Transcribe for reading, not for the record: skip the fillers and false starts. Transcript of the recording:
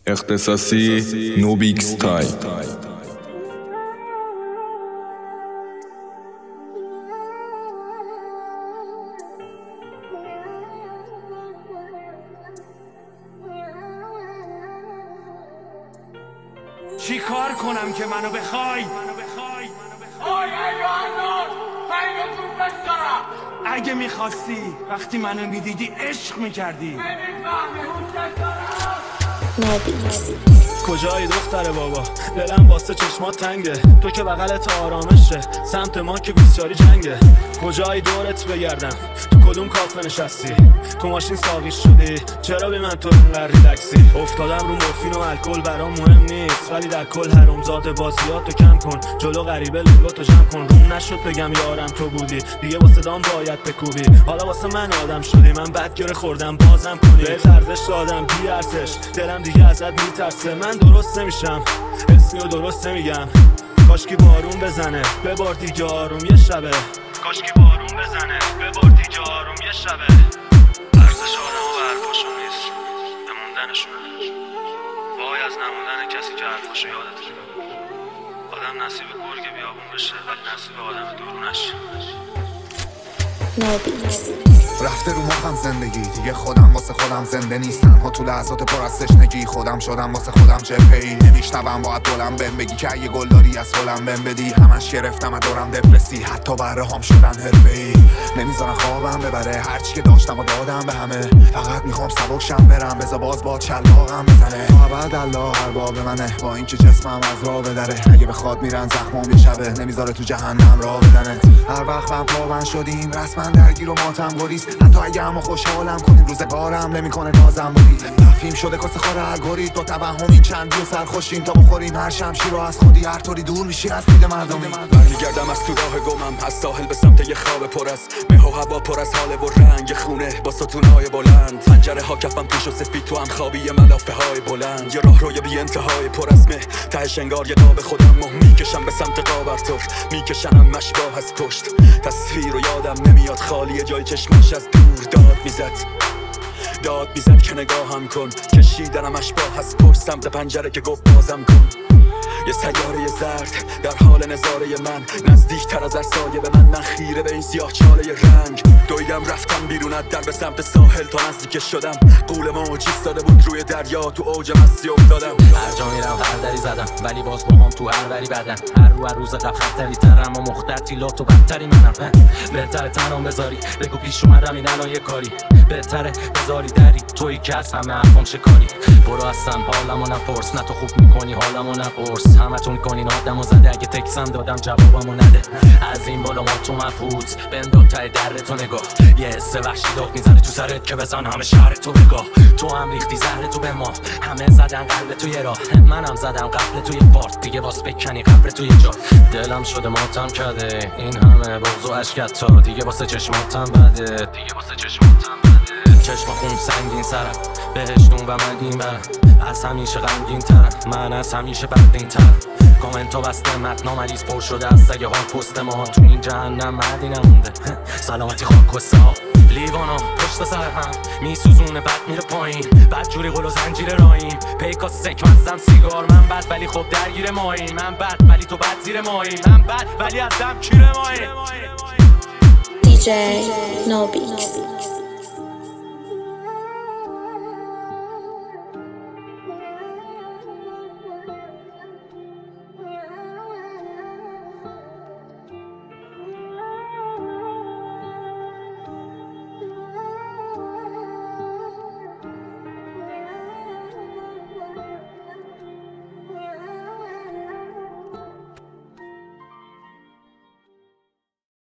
اختصاصی نوبیکس تای. چی کار کنم که منو بخوای؟ اگه میخواستی وقتی منو میدیدی عشق میکردی. کجایی دختر بابا؟ دلم واسه چشمات تنگه، تو که بغلت آرامشه، سمت ما که بیسیاری جنگه. کجایی دورت بگردم؟ تو کدوم کافه نشستی؟ تو ماشین ساقی شدی؟ چرا به من تو اینقدر ریلکسی؟ افتادم رو مورفین و الکل برام مهم نیست، ولی در کل حرامزاده بازیاتو کم کن، جلو غریبه لنگاتو جمع کن. روم نشد بگم یارم تو بودی، دیگه واسه دام باید بکوبی. حالا واسه من آدم شدی، من بدگره خوردم بازم کنی. بهت ارزش دادم بی ارزش، دلم دیگه ازت میترسه. من درست نمیشم، اسمیو درست نمیگم. کاشکی بارون بزنه ببار دیگه آروم یه شبه. کاشکی بارون بزنه ببار دیگه آروم یه شبه. ارزش آدم و حرفاشو نیست، بموندنشونه. وای از نموندن کسی که حرفاشو یادت. آدم نصیب گرگ بیابون بشه، ولی نصیب آدم درونش. رفته رو مخم زندگی، دیگه خودم واسه خودم زنده نیستم. ها تو لحظات پر از تشنگی خودم شدم واسه خودم جبهه‌ای. نمیشنوم باید بلند بهم بگی که اگه گلداری از گلم بهم بدی. همش گرفتم از دورم دپرسی، حتی بره هم شدن حرفه‌ای. نمیذارن خوابم ببره، هرچی که داشتم و دادم به همه. فقط میخوام سبکشم برم، بذار باز با چلاقم بزنه. ابد الله ارباب منه، با اینکه جسمم از راه بدره. اگه بخواد میرن زخمام یه شبه، نمیذاره تو جهنم راه بدنه. هر وقت من پابند شدیم رسما درگیر و ماتم گریز. حتی اگه همو خوشحالم کنیم روزگارم نمیکنه نازم بودی. تفهیم شده کاسه خور الگوریتم، با توهم این چندی و سرخوشیم تا بخوریم هر شمشیر رو از خودی. هر طوری دور میشی از دید مردمی. برمیگردم از تو راه گمم، از ساحل به سمت یه خواب پر از مه و هوا، پر از حال و رنگ خونه با ستونهای بلند. پنجره ها کفم پیش و سفید، تو هم خوابی ملافه های بلند. یه راه روی بی انتهای پر از مه، تهش انگار یه قاب خودم و میکشم به سمت قابرتور. میکشنم مشباه از پشت، تصویر رو یادم نمیاد خالیه جای چشمش از دور داد میزد که نگاهم کن. کشیدنم اشباه از پشت سمت پنجره که گفت بازم کن. یه سیاره زرد در حال نظاره من، نزدیک تر از هر سایه به من خیره به این سیاه چاله رنگ. دویدم رفتم بیرون از در به سمت ساحل، تا نزدیک شدم قول موج ایستاده بود روی دریا. تو اوج مستی افتادم، هر جا میرم هر دری زدم، ولی باز با هم تو هر وری بدن. هر روز قبل خطری ترم و مختلطیلات و بدتری منم. بهتره تنام بذاری بگو پیش اومدم این الان یه کاری. بهتره بذاری دری توی که از همه حرفام شکاری. برو اصلا حالمو نپرس، نه تو خوب میکنی حالمو نپرس. همتون میکنین آدمو زده، اگه تکسم دادم جوابمو نده. از این بالا ما تو مبهوت بنداز ته در تو نگاه. یه حس وحشی داد میزنه تو سرت که بزن همه شهر تو بگاه. تو هم ریختی زهر تو به ما، همه زدن قلب تو یه راه. منم زدم قبل تو یه پارت، دیگه باز بکنی قبر تو یه جا. دلم شده ماتم کرده این همه بغض و اشکت، تا دیگه واسه چشماتم بده. چشم خون سنگین سرم، بهشتون و من این برم. از همیشه غمگین ترم، من از همیشه بدین ترم. کامنت ها بسته متنا مریض پر شده از سگه ها پست ما. تو این جهنم مردی نمونده، سلامتی خاک ها. لیوانا پشت سر هم میسوزونه بد میره پایین. بد جوری قل و زنجیر راییم، پیکا سک مزم سیگار. من بد ولی خب درگیر مایی. من بد ولی تو بد زیر مایی. من بد ولی از دم کیر مایی. DJ نوبیکس.